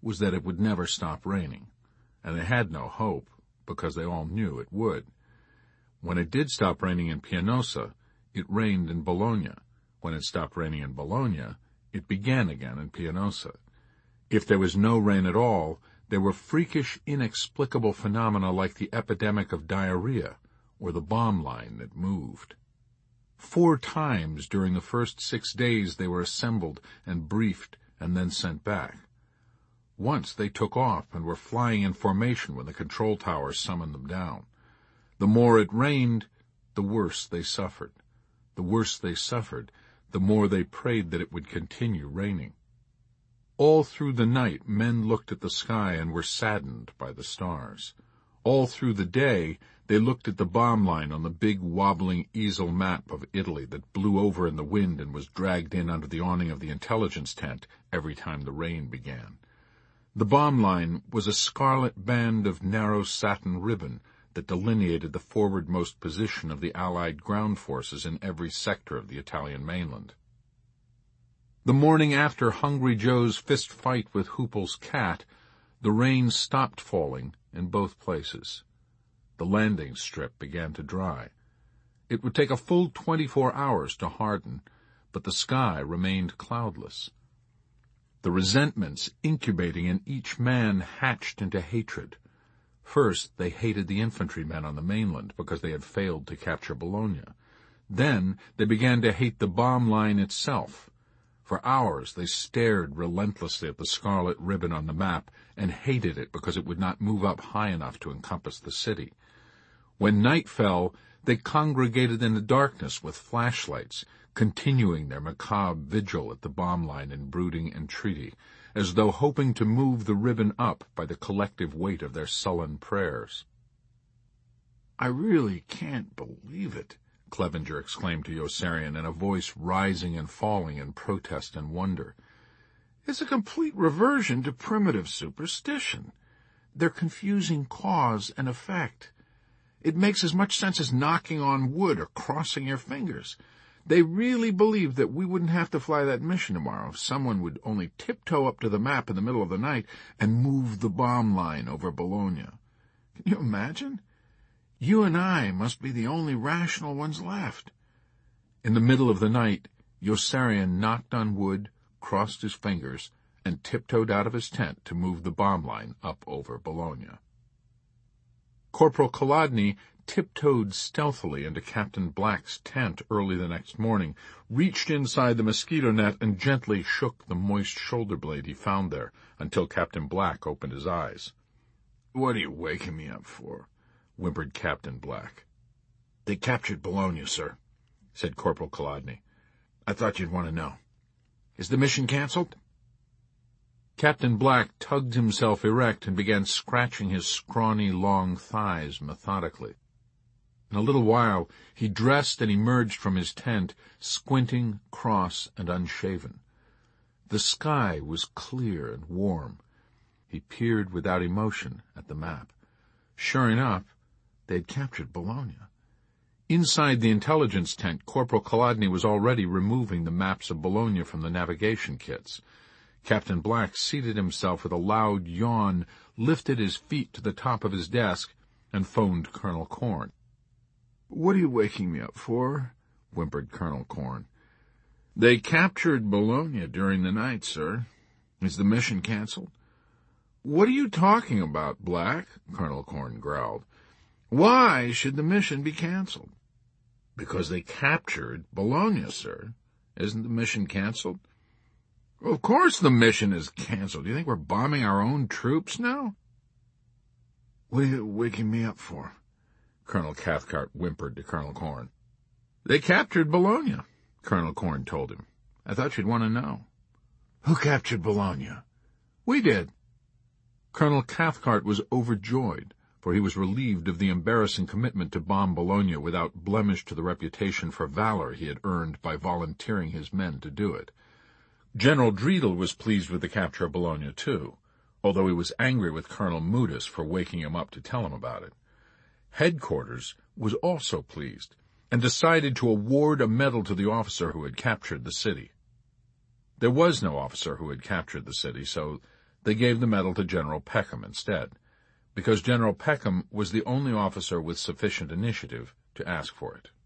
was that it would never stop raining, and they had no hope, because they all knew it would. When it did stop raining in Pianosa, it rained in Bologna. When it stopped raining in Bologna, it began again in Pianosa. If there was no rain at all, there were freakish, inexplicable phenomena like the epidemic of diarrhea, or the bomb line that moved. 4 times during the first 6 days they were assembled and briefed and then sent back. Once they took off and were flying in formation when the control tower summoned them down. The more it rained, the worse they suffered. The worse they suffered, the more they prayed that it would continue raining. All through the night men looked at the sky and were saddened by the stars. All through the day they looked at the bomb line on the big wobbling easel map of Italy that blew over in the wind and was dragged in under the awning of the intelligence tent every time the rain began. The bomb line was a scarlet band of narrow satin ribbon that delineated the forwardmost position of the Allied ground forces in every sector of the Italian mainland. The morning after Hungry Joe's fist fight with Hoople's cat, the rain stopped falling in both places. The landing strip began to dry. It would take a full 24 hours to harden, but the sky remained cloudless. The resentments incubating in each man hatched into hatred. First, they hated the infantrymen on the mainland because they had failed to capture Bologna. Then they began to hate the bomb line itself. For hours they stared relentlessly at the scarlet ribbon on the map and hated it because it would not move up high enough to encompass the city. When night fell, they congregated in the darkness with flashlights, continuing their macabre vigil at the bomb line in brooding entreaty, as though hoping to move the ribbon up by the collective weight of their sullen prayers. "I really can't believe it," Clevenger exclaimed to Yossarian in a voice rising and falling in protest and wonder. "It's a complete reversion to primitive superstition. They're confusing cause and effect. It makes as much sense as knocking on wood or crossing your fingers. They really believed that we wouldn't have to fly that mission tomorrow if someone would only tiptoe up to the map in the middle of the night and move the bomb line over Bologna. Can you imagine? You and I must be the only rational ones left." In the middle of the night, Yossarian knocked on wood, crossed his fingers, and tiptoed out of his tent to move the bomb line up over Bologna. Corporal Kolodny tiptoed stealthily into Captain Black's tent early the next morning, reached inside the mosquito net, and gently shook the moist shoulder blade he found there until Captain Black opened his eyes. "What are you waking me up for?" whimpered Captain Black. "They captured Bologna, sir," said Corporal Kolodny. "I thought you'd want to know. Is the mission canceled?" Captain Black tugged himself erect and began scratching his scrawny, long thighs methodically. In a little while he dressed and emerged from his tent, squinting, cross, and unshaven. The sky was clear and warm. He peered without emotion at the map. Sure enough, they had captured Bologna. Inside the intelligence tent, Corporal Kolodny was already removing the maps of Bologna from the navigation kits. Captain Black seated himself with a loud yawn, lifted his feet to the top of his desk, and phoned Colonel Corn. "What are you waking me up for?" whimpered Colonel Corn. "They captured Bologna during the night, sir. Is the mission canceled?" "What are you talking about, Black?" Colonel Corn growled. "Why should the mission be canceled?" "Because they captured Bologna, sir. Isn't the mission canceled?" "Of course the mission is canceled. Do you think we're bombing our own troops now?" "What are you waking me up for?" Colonel Cathcart whimpered to Colonel Corn. "They captured Bologna," Colonel Corn told him. "I thought you'd want to know." "Who captured Bologna?" "We did." Colonel Cathcart was overjoyed, for he was relieved of the embarrassing commitment to bomb Bologna without blemish to the reputation for valor he had earned by volunteering his men to do it. General Driedel was pleased with the capture of Bologna, too, although he was angry with Colonel Mudis for waking him up to tell him about it. Headquarters was also pleased, and decided to award a medal to the officer who had captured the city. There was no officer who had captured the city, so They gave the medal to General Peckham instead, because General Peckham was the only officer with sufficient initiative to ask for it.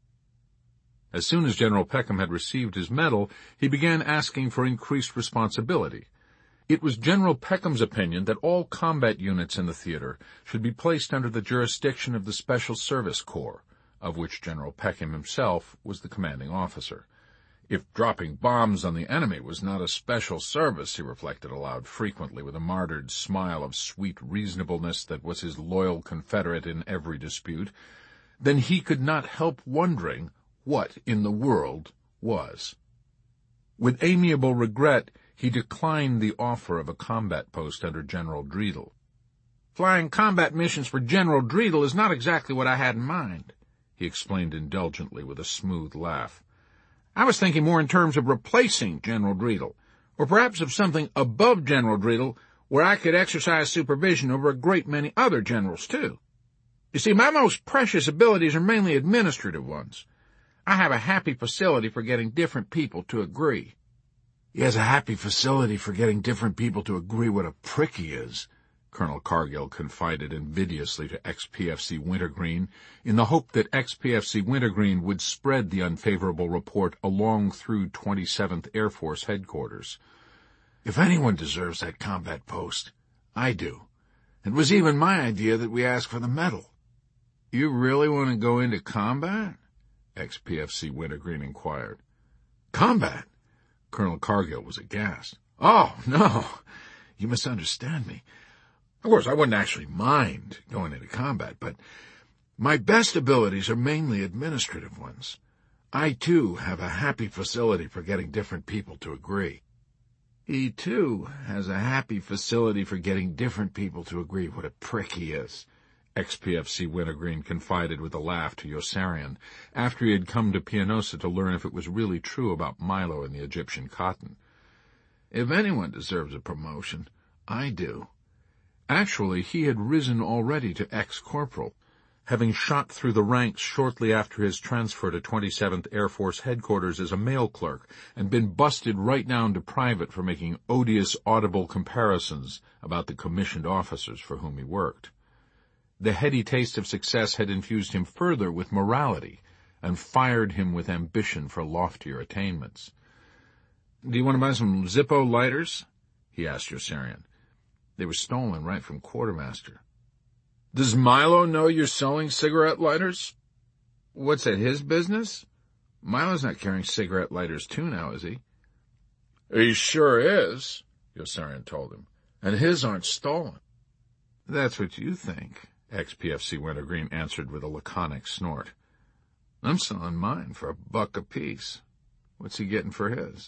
As soon as General Peckham had received his medal, he began asking for increased responsibility. It was General Peckham's opinion that all combat units in the theater should be placed under the jurisdiction of the Special Service Corps, of which General Peckham himself was the commanding officer. If dropping bombs on the enemy was not a special service, he reflected aloud frequently with a martyred smile of sweet reasonableness that was his loyal confederate in every dispute, then he could not help wondering what in the world was. With amiable regret, he declined the offer of a combat post under General Dreedel. "Flying combat missions for General Dreedel is not exactly what I had in mind," he explained indulgently with a smooth laugh. "I was thinking more in terms of replacing General Dreedel, or perhaps of something above General Dreedel where I could exercise supervision over a great many other generals, too. You see, my most precious abilities are mainly administrative ones. I have a happy facility for getting different people to agree." "He has a happy facility for getting different people to agree what a prick he is," Colonel Cargill confided invidiously to ex-PFC Wintergreen, in the hope that ex-PFC Wintergreen would spread the unfavorable report along through 27th Air Force headquarters. "If anyone deserves that combat post, I do. It was even my idea that we ask for the medal." "You really want to go into combat?" ex-PFC Wintergreen inquired. "Combat?" Colonel Cargill was aghast. "Oh, no, you misunderstand me. Of course, I wouldn't actually mind going into combat, but my best abilities are mainly administrative ones. I, too, have a happy facility for getting different people to agree." "He, too, has a happy facility for getting different people to agree what a prick he is," ex-PFC Wintergreen confided with a laugh to Yossarian, after he had come to Pianosa to learn if it was really true about Milo and the Egyptian cotton. "If anyone deserves a promotion, I do." Actually, he had risen already to ex-corporal, having shot through the ranks shortly after his transfer to 27th Air Force headquarters as a mail clerk, and been busted right down to private for making odious audible comparisons about the commissioned officers for whom he worked. The heady taste of success had infused him further with morality and fired him with ambition for loftier attainments. "Do you want to buy some Zippo lighters?" he asked Yossarian. They were stolen right from Quartermaster. "Does Milo know you're selling cigarette lighters?" "What's that, his business? Milo's not carrying cigarette lighters too now, is he?" "He sure is," Yossarian told him, "and his aren't stolen." "That's what you think," ex-PFC Wintergreen answered with a laconic snort. "I'm selling mine for $1 apiece. What's he getting for his?"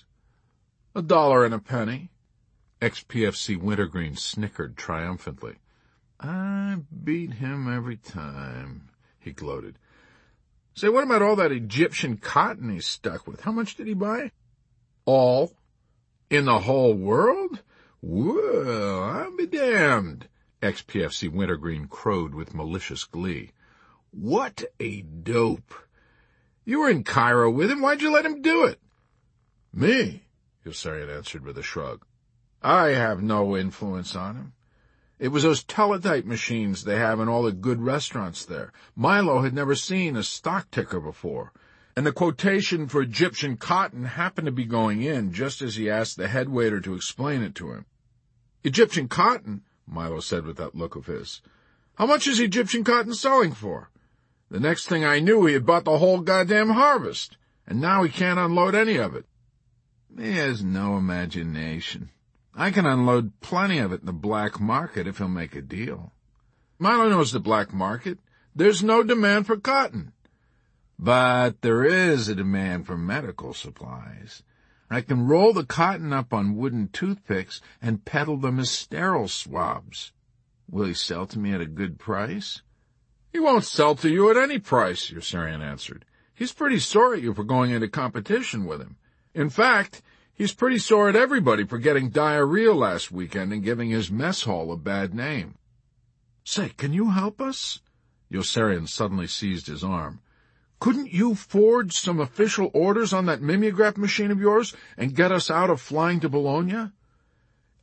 $1.01. Ex-PFC Wintergreen snickered triumphantly. "I beat him every time," he gloated. "Say, what about all that Egyptian cotton he's stuck with? How much did he buy?" "All. In the whole world? Well, I'll be damned," ex-PFC Wintergreen crowed with malicious glee. "What a dope! You were in Cairo with him. Why'd you let him do it?" "Me?" Yossarian answered with a shrug. "I have no influence on him. It was those teletype machines they have in all the good restaurants there. Milo had never seen a stock ticker before, and the quotation for Egyptian cotton happened to be going in just as he asked the head waiter to explain it to him. "Egyptian cotton?" Milo said with that look of his. "How much is Egyptian cotton selling for?" The next thing I knew, he had bought the whole goddamn harvest, and now he can't unload any of it. He has no imagination. I can unload plenty of it in the black market if he'll make a deal. Milo knows the black market. There's no demand for cotton. But there is a demand for medical supplies. I can roll the cotton up on wooden toothpicks and peddle them as sterile swabs. Will he sell to me at a good price? He won't sell to you at any price, Yossarian answered. He's pretty sore at you for going into competition with him. In fact, he's pretty sore at everybody for getting diarrhea last weekend and giving his mess hall a bad name. Say, can you help us? Yossarian suddenly seized his arm. Couldn't you forge some official orders on that mimeograph machine of yours and get us out of flying to Bologna?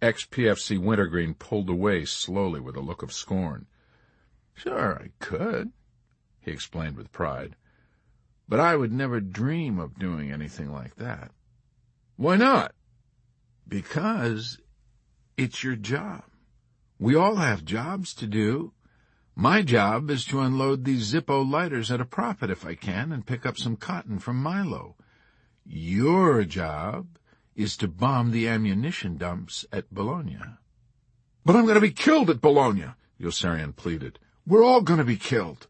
Ex-PFC Wintergreen pulled away slowly with a look of scorn. "Sure, I could," he explained with pride. "But I would never dream of doing anything like that." "Why not?" "Because it's your job. We all have jobs to do. My job is to unload these Zippo lighters at a profit if I can and pick up some cotton from Milo. Your job is to bomb the ammunition dumps at Bologna." "But I'm going to be killed at Bologna," Yossarian pleaded. "We're all going to be killed."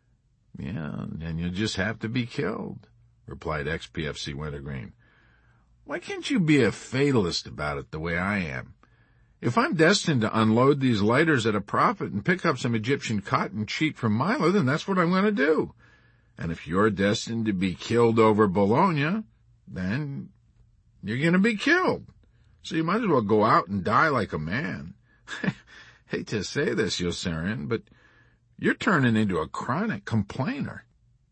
"Yeah, and you'll just have to be killed," replied ex-PFC Wintergreen. "Why can't you be a fatalist about it the way I am? If I'm destined to unload these lighters at a profit and pick up some Egyptian cotton cheap from Milo, then that's what I'm going to do. And if you're destined to be killed over Bologna, then you're going to be killed. So you might as well go out and die like a man. Hate to say this, Yossarian, but you're turning into a chronic complainer."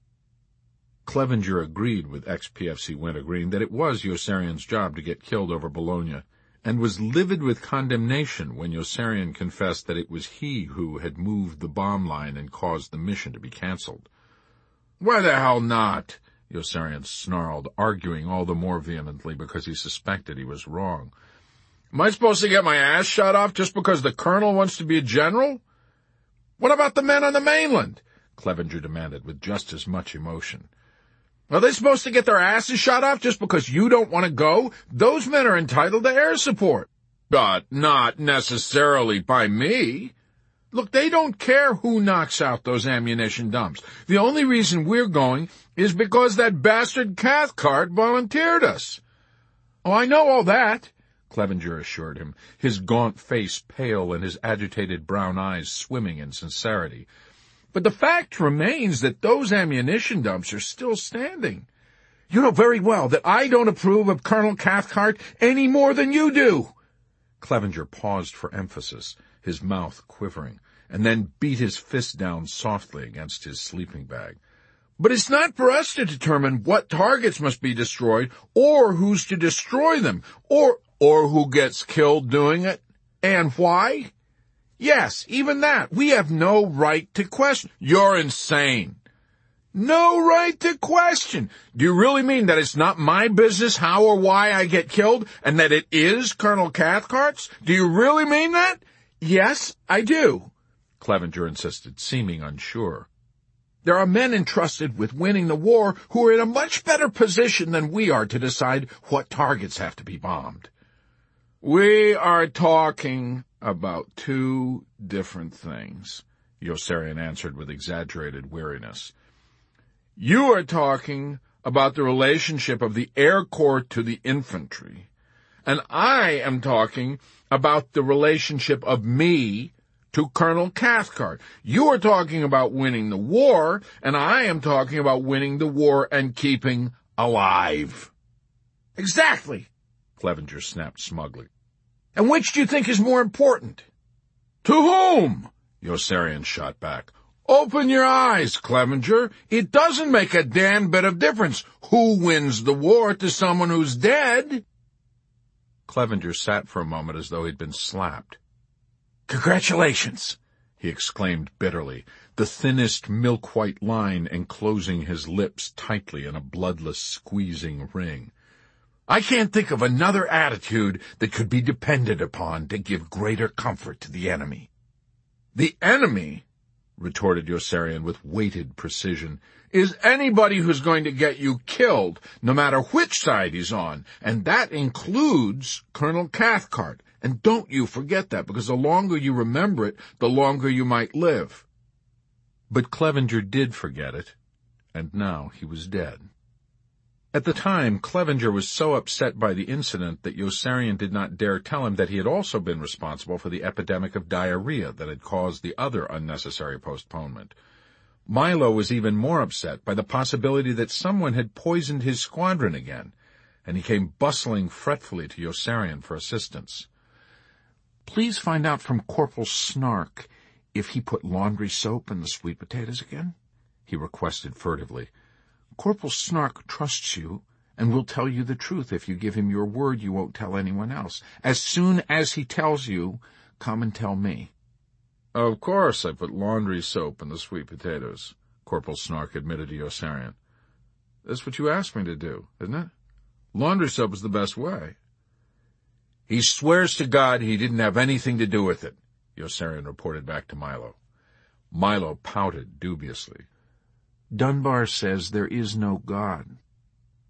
Clevenger agreed with ex-PFC Wintergreen that it was Yossarian's job to get killed over Bologna, and was livid with condemnation when Yossarian confessed that it was he who had moved the bomb line and caused the mission to be cancelled. "Why the hell not?" Yossarian snarled, arguing all the more vehemently because he suspected he was wrong. "Am I supposed to get my ass shot off just because the colonel wants to be a general? What about the men on the mainland?" Clevenger demanded with just as much emotion. "Are they supposed to get their asses shot off just because you don't want to go? Those men are entitled to air support." "But not necessarily by me. Look, they don't care who knocks out those ammunition dumps. The only reason we're going is because that bastard Cathcart volunteered us." "Oh, I know all that," Clevenger assured him, his gaunt face pale and his agitated brown eyes swimming in sincerity. "But the fact remains that those ammunition dumps are still standing. You know very well that I don't approve of Colonel Cathcart any more than you do." Clevenger paused for emphasis, his mouth quivering, and then beat his fist down softly against his sleeping bag. "But it's not for us to determine what targets must be destroyed, or who's to destroy them, or who gets killed doing it, and why. Yes, even that. We have no right to question." "You're insane." "No right to question. Do you really mean that it's not my business how or why I get killed, and that it is Colonel Cathcart's? Do you really mean that?" "Yes, I do," Clevenger insisted, seeming unsure. "There are men entrusted with winning the war who are in a much better position than we are to decide what targets have to be bombed." "We are talking about two different things," Yossarian answered with exaggerated weariness. "You are talking about the relationship of the Air Corps to the infantry, and I am talking about the relationship of me to Colonel Cathcart. You are talking about winning the war, and I am talking about winning the war and keeping alive." "Exactly," Clevenger snapped smugly. "And which do you think is more important?" "To whom?" Yossarian shot back. "Open your eyes, Clevenger. It doesn't make a damn bit of difference who wins the war to someone who's dead." Clevenger sat for a moment as though he'd been slapped. "Congratulations," he exclaimed bitterly, the thinnest milk-white line enclosing his lips tightly in a bloodless, squeezing ring. "I can't think of another attitude that could be depended upon to give greater comfort to the enemy." "The enemy," retorted Yossarian with weighted precision, "is anybody who's going to get you killed, no matter which side he's on, and that includes Colonel Cathcart. And don't you forget that, because the longer you remember it, the longer you might live." But Clevenger did forget it, and now he was dead. At the time, Clevenger was so upset by the incident that Yossarian did not dare tell him that he had also been responsible for the epidemic of diarrhea that had caused the other unnecessary postponement. Milo was even more upset by the possibility that someone had poisoned his squadron again, and he came bustling fretfully to Yossarian for assistance. "Please find out from Corporal Snark if he put laundry soap in the sweet potatoes again," he requested furtively. "Corporal Snark trusts you, and will tell you the truth if you give him your word you won't tell anyone else. As soon as he tells you, come and tell me." "Of course I put laundry soap in the sweet potatoes," Corporal Snark admitted to Yossarian. "That's what you asked me to do, isn't it? Laundry soap is the best way." "He swears to God he didn't have anything to do with it," Yossarian reported back to Milo. Milo pouted dubiously. "Dunbar says there is no God,"